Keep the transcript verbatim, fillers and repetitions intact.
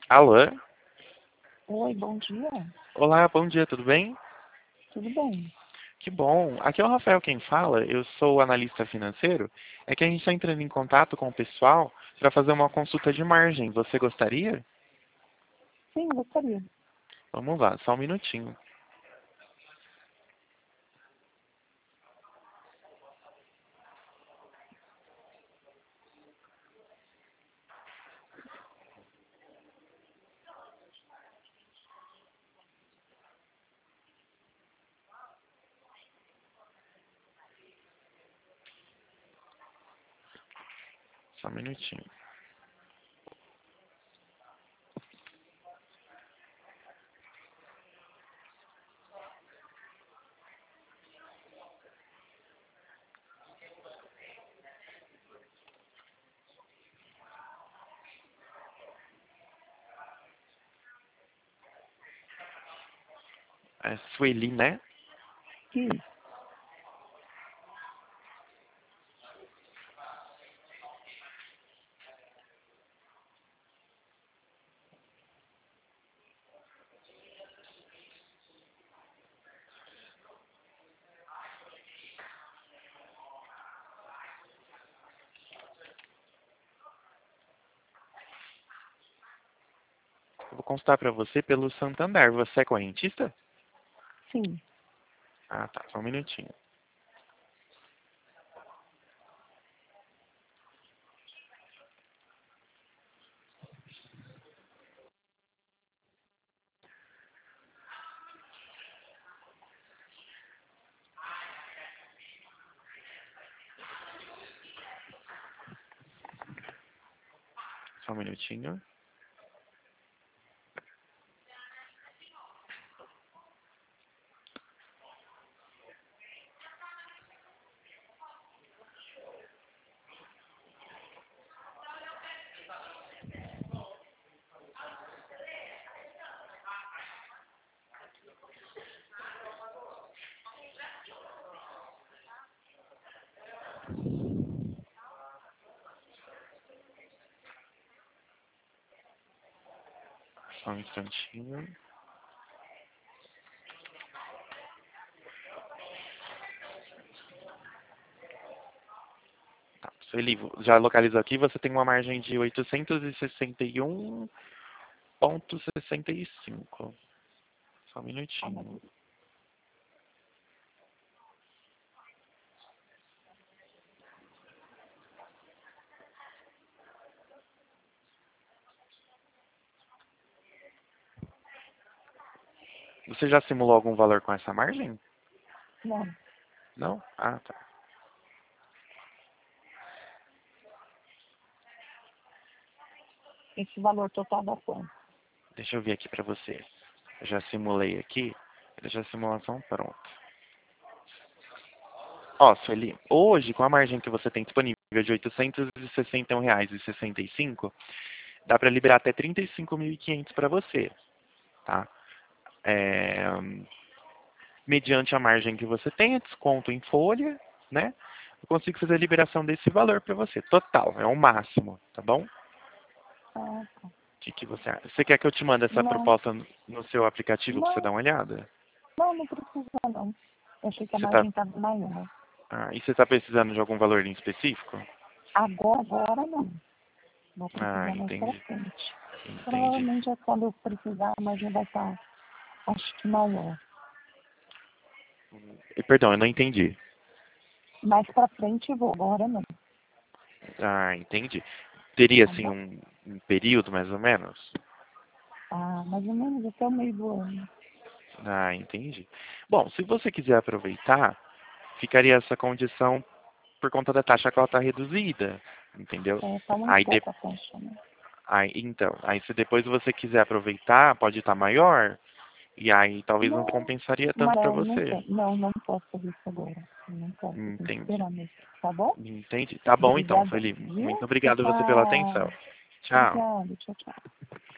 Alô? Oi, bom dia. Olá, bom dia, tudo bem? Tudo bem? Que bom. Aqui é o Rafael quem fala, eu sou analista financeiro. É que a gente está entrando em contato com o pessoal para fazer uma consulta de margem. Você gostaria? Sim, gostaria. Vamos lá, só um minutinho. Só um minutinho. É Sueli, né? Isso. Eu vou consultar para você pelo Santander. Você é correntista? Sim. Ah, tá, só um minutinho. Só um minutinho. Só um instantinho. Tá, Sueli, já localizou aqui, você tem uma margem de oitocentos e sessenta e um vírgula sessenta e cinco. Só um Tá bom. minutinho. Você já simulou algum valor com essa margem? Não. Não? Ah, tá. Esse valor total dá quanto? Deixa eu ver aqui pra você. Eu já simulei aqui. Deixa a simulação pronta. Ó, Sueli, hoje, com a margem que você tem disponível de oitocentos e sessenta e um reais e sessenta e cinco, dá para liberar até trinta e cinco mil e quinhentos para você, tá? É, mediante a margem que você tenha, desconto em folha, né? Eu consigo fazer a liberação desse valor para você, total, é o máximo, tá bom? Ah, tá. O que, que você acha? Você quer que eu te mande essa Não. proposta no no seu aplicativo para você dar Não. uma olhada? Não, não precisa não. Eu achei que a Você tá, margem estava maior. ah, e você está precisando de algum valor em específico? Agora, agora não. Vou Ah, precisar mais pra entendi, frente. entendi. Provavelmente é quando eu precisar, a margem vai estar, acho que maior. E, perdão, eu não entendi. Mais pra frente eu vou, agora não. Ah, entendi. Teria, Tá assim, bom? um, um período, mais ou menos? Ah, mais ou menos até o meio do ano. Ah, entendi. Bom, se você quiser aproveitar, ficaria essa condição por conta da taxa que ela está reduzida, entendeu? É, tá muito Aí, de, pouco a taxa, né? aí, então, aí se depois você quiser aproveitar, pode estar maior, e aí talvez não Não, compensaria mas tanto para não, não você. tem. Não, não posso fazer isso agora. Não posso, eu tenho que Entendi. esperar mesmo. Tá bom? Entendi. Tá bom então, Obrigada, Felipe. Muito viu? obrigado você pela Tchau. atenção. Tchau. Obrigada, tchau, tchau.